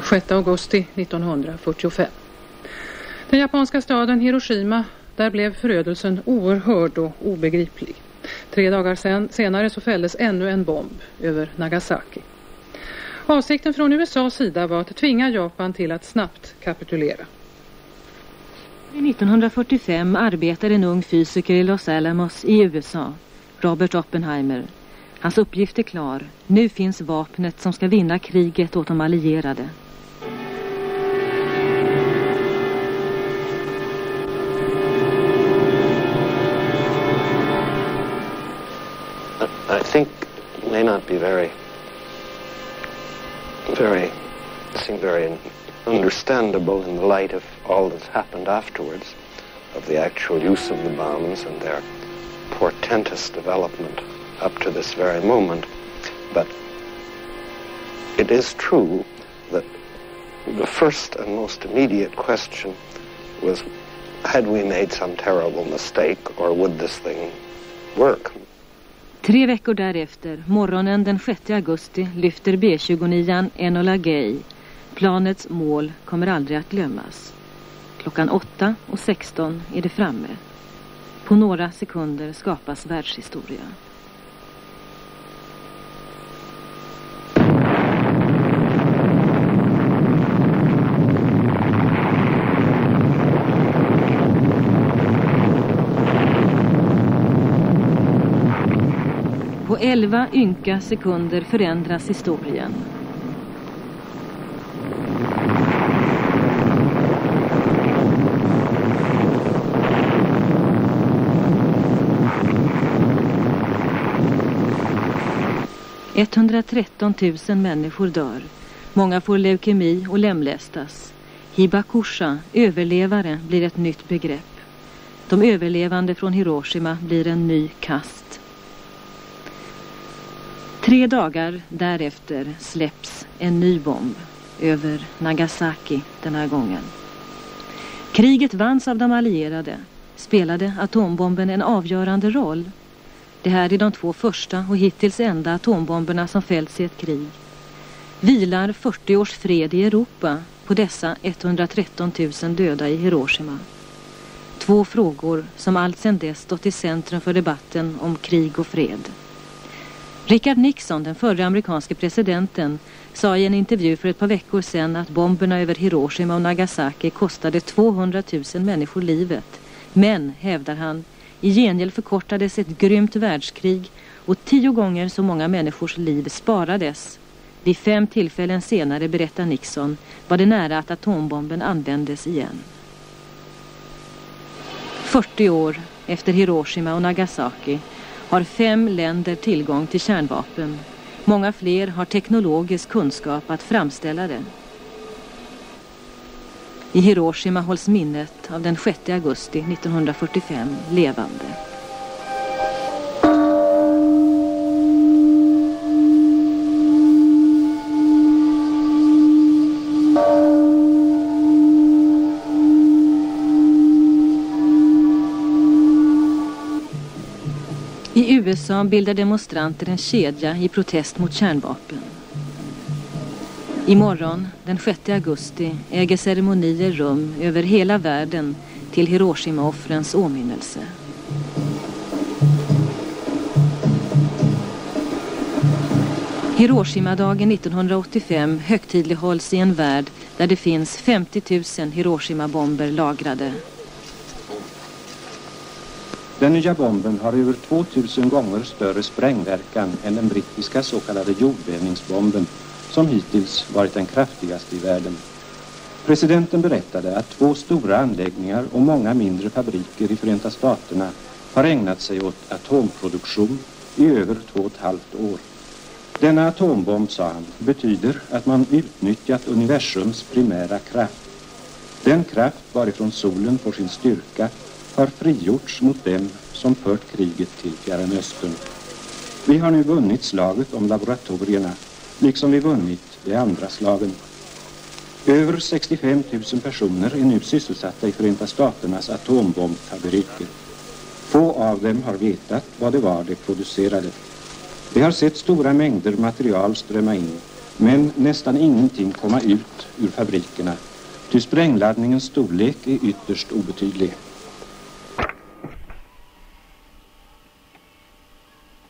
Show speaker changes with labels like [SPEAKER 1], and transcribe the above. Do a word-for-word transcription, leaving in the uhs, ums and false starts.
[SPEAKER 1] sjätte augusti nittonhundrafyrtiofem. Den japanska staden Hiroshima, där blev förödelsen oerhörd och obegriplig. Tre dagar sen, senare så fälldes ännu en bomb över Nagasaki. Avsikten från U S A:s sida var att tvinga Japan till att snabbt kapitulera.
[SPEAKER 2] nittonhundrafyrtiofem arbetar en ung fysiker i Los Alamos i U S A, Robert Oppenheimer. Hans uppgift är klar. Nu finns vapnet som ska vinna kriget åt de allierade.
[SPEAKER 3] I think it may not be very, very, seem very understandable in the light of all that's happened afterwards, of the actual use of the bombs and their portentous development up to this very moment. But it is true that the first and most immediate question was, had we made some terrible mistake, or would this thing work?
[SPEAKER 2] Tre veckor därefter, morgonen den sjätte augusti, lyfter B tjugonio Enola Gay. Planets mål kommer aldrig att glömmas. Klockan åtta och sexton är det framme. På några sekunder skapas världshistoria. På elva ynka sekunder förändras historien. etthundratretton tusen människor dör. Många får leukemi och lemlästas. Hibakusha, överlevare, blir ett nytt begrepp. De överlevande från Hiroshima blir en ny kast. Tre dagar därefter släpps en ny bomb över Nagasaki den här gången. Kriget vanns av de allierade. Spelade atombomben en avgörande roll? Det här är de två första och hittills enda atombomberna som fällts i ett krig. Vilar fyrtio års fred i Europa på dessa etthundratretton tusen döda i Hiroshima? Två frågor som allt sedan dess stått i centrum för debatten om krig och fred. Richard Nixon, den förre amerikanske presidenten, sa i en intervju för ett par veckor sedan att bomberna över Hiroshima och Nagasaki kostade tvåhundratusen människor livet. Men, hävdar han, i gengäld förkortades ett grymt världskrig och tio gånger så många människors liv sparades. Vid fem tillfällen senare, berättar Nixon, var det nära att atombomben användes igen. fyrtio år efter Hiroshima och Nagasaki har fem länder tillgång till kärnvapen. Många fler har teknologisk kunskap att framställa det. I Hiroshima hålls minnet av den sjätte augusti nittonhundrafyrtiofem levande. I U S A bildar demonstranter en kedja i protest mot kärnvapen. Imorgon, den sjätte augusti, äger ceremonier rum över hela världen till Hiroshima-offrens åminnelse. Hiroshima-dagen nittonhundraåttiofem högtidlighålls i en värld där det finns femtio tusen Hiroshima-bomber lagrade.
[SPEAKER 4] Den nya bomben har över tvåtusen gånger större sprängverkan än den brittiska så kallade jordbävningsbomben, som hittills varit den kraftigaste i världen. Presidenten berättade att två stora anläggningar och många mindre fabriker i Förenta Staterna har ägnat sig åt atomproduktion i över två och ett halvt år. Denna atombomb, sa han, betyder att man utnyttjat universums primära kraft. Den kraft varifrån solen får sin styrka har frigjorts mot dem som fört kriget till Fjärran Östern. Vi har nu vunnit slaget om laboratorierna, liksom vi vunnit de andra slagen. Över sextiofem tusen personer är nu sysselsatta i Förenta Staternas atombombfabriker. Få av dem har vetat vad det var de producerade. De har sett stora mängder material strömma in, Men nästan ingenting komma ut ur fabrikerna, ty sprängladdningens storlek är ytterst obetydlig.